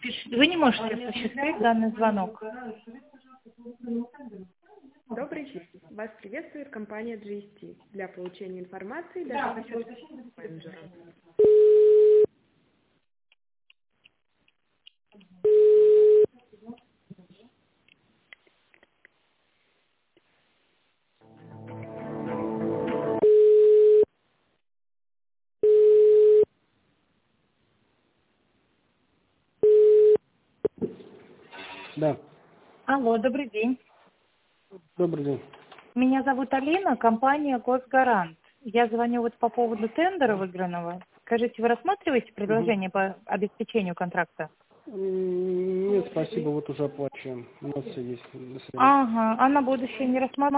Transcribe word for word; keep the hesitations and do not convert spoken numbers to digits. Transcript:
Вы не можете осуществить данный звонок. Добрый день. Вас приветствует компания джи эс ти. Для получения информации даже менеджера. Да, Алло, добрый день. добрый день. Меня зовут Алина, компания Госгарант. Я звоню вот по поводу тендера выигранного. Скажите, вы рассматриваете предложение по обеспечению контракта? М, Нет, спасибо, вот уже оплачиваем. У нас все есть. До свидания. Ага, а на будущее не рассматриваете?